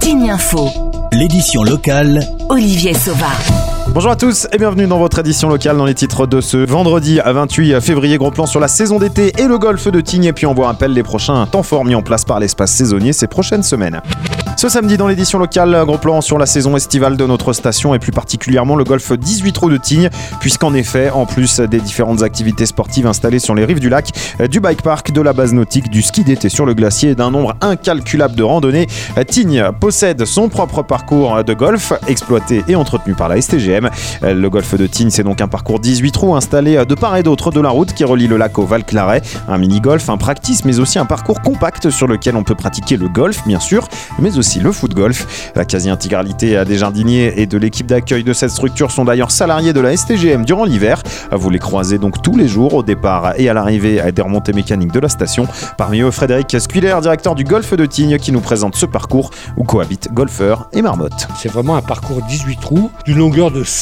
Tignes Info. L'édition locale, Olivier Sauva. Bonjour à tous et bienvenue dans votre édition locale dans les titres de ce vendredi 28 février. Gros plan sur la saison d'été et le golfe de Tignes. Et puis on vous rappelle les prochains temps forts mis en place par l'espace saisonnier ces prochaines semaines. Ce samedi dans l'édition locale, gros plan sur la saison estivale de notre station et plus particulièrement le golfe 18 trous de Tignes, puisqu'en effet, en plus des différentes activités sportives installées sur les rives du lac, du bike park, de la base nautique, du ski d'été sur le glacier et d'un nombre incalculable de randonnées, Tignes possède son propre parcours de golf, exploité et entretenu par la STGM. Le golfe de Tignes, c'est donc un parcours 18 trous installé de part et d'autre de la route qui relie le lac au Val-Claret, un mini-golf, un practice, mais aussi un parcours compact sur lequel on peut pratiquer le golf, bien sûr, mais aussi le foot-golf. La quasi-intégralité des jardiniers et de l'équipe d'accueil de cette structure sont d'ailleurs salariés de la STGM durant l'hiver. Vous les croisez donc tous les jours au départ et à l'arrivée des remontées mécaniques de la station. Parmi eux, Frédéric Squiller, directeur du golfe de Tignes, qui nous présente ce parcours où cohabitent golfeurs et marmottes. C'est vraiment un parcours 18 trous d'une longueur de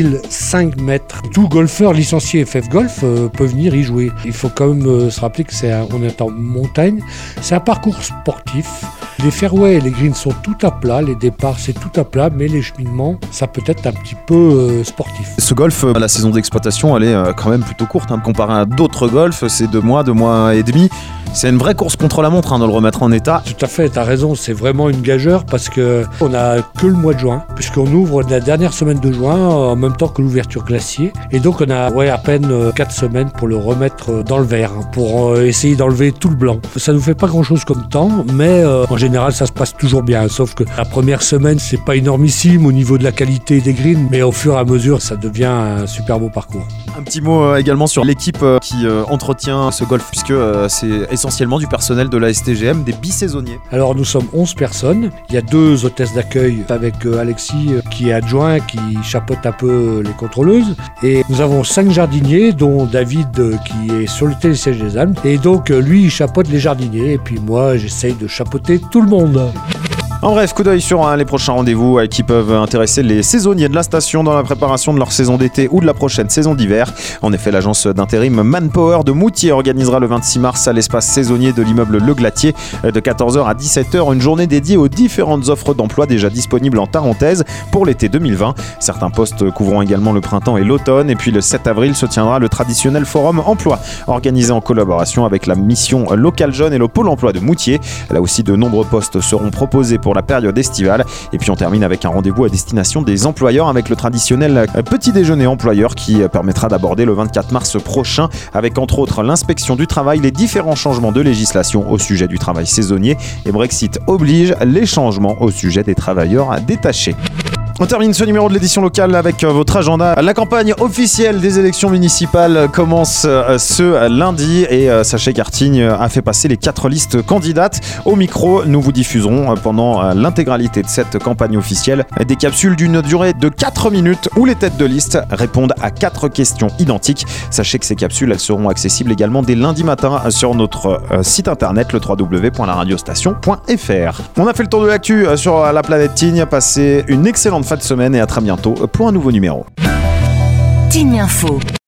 5005 mètres. Tout golfeur licencié FF Golf peut venir y jouer. Il faut quand même se rappeler qu'on est en montagne. C'est un parcours sportif. Les fairways et les greens sont tout à plat, les départs c'est tout à plat, mais les cheminements ça peut être un petit peu sportif. Ce golf, la saison d'exploitation elle est quand même plutôt courte, comparé à d'autres golfs, c'est 2 mois et demi. C'est une vraie course contre la montre de le remettre en état. Tout à fait, t'as raison, c'est vraiment une gageure parce qu'on n'a que le mois de juin, puisqu'on ouvre la dernière semaine de juin en même temps que l'ouverture glacier. Et donc on a à peine 4 semaines pour le remettre dans le vert, pour essayer d'enlever tout le blanc. Ça nous fait pas grand chose comme temps, mais en général ça se passe toujours bien, sauf que la première semaine c'est pas énormissime au niveau de la qualité des greens, mais au fur et à mesure ça devient un super beau parcours. Un petit mot également sur l'équipe qui entretient ce golf, puisque c'est essentiellement du personnel de la STGM, des bisaisonniers. Alors nous sommes 11 personnes, il y a 2 hôtesses d'accueil avec Alexis qui est adjoint, qui chapeaute un peu les contrôleuses, et nous avons 5 jardiniers dont David qui est sur le télésiège des Alpes, et donc lui il chapeaute les jardiniers et puis moi j'essaye de chapeauter tout le monde. En bref, coup d'œil sur les prochains rendez-vous qui peuvent intéresser les saisonniers de la station dans la préparation de leur saison d'été ou de la prochaine saison d'hiver. En effet, l'agence d'intérim Manpower de Moutier organisera le 26 mars à l'espace saisonnier de l'immeuble Le Glatier de 14h à 17h une journée dédiée aux différentes offres d'emploi déjà disponibles en Tarentaise pour l'été 2020. Certains postes couvront également le printemps et l'automne. Et puis le 7 avril se tiendra le traditionnel forum emploi organisé en collaboration avec la mission locale jeune et le pôle emploi de Moutier. Là aussi, de nombreux postes seront proposés pour la période estivale. Et puis on termine avec un rendez-vous à destination des employeurs avec le traditionnel petit déjeuner employeur qui permettra d'aborder le 24 mars prochain avec entre autres l'inspection du travail, les différents changements de législation au sujet du travail saisonnier et Brexit oblige les changements au sujet des travailleurs détachés. On termine ce numéro de l'édition locale avec votre agenda. La campagne officielle des élections municipales commence ce lundi et sachez qu'Artignes a fait passer les 4 listes candidates. Au micro, nous vous diffuserons pendant l'intégralité de cette campagne officielle des capsules d'une durée de 4 minutes où les têtes de liste répondent à 4 questions identiques. Sachez que ces capsules elles seront accessibles également dès lundi matin sur notre site internet le www.laradiostation.fr. On a fait le tour de l'actu sur la planète Tignes. Passez une excellente fin de semaine et à très bientôt pour un nouveau numéro. Tignes Info.